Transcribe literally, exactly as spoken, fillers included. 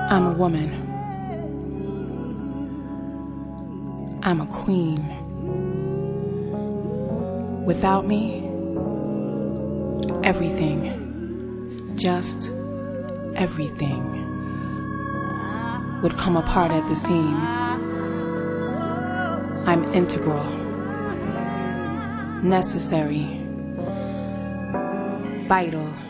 I'm a woman. I'm a queen. Without me, everything, just everything, would come apart at the seams. I'm integral, necessary, vital.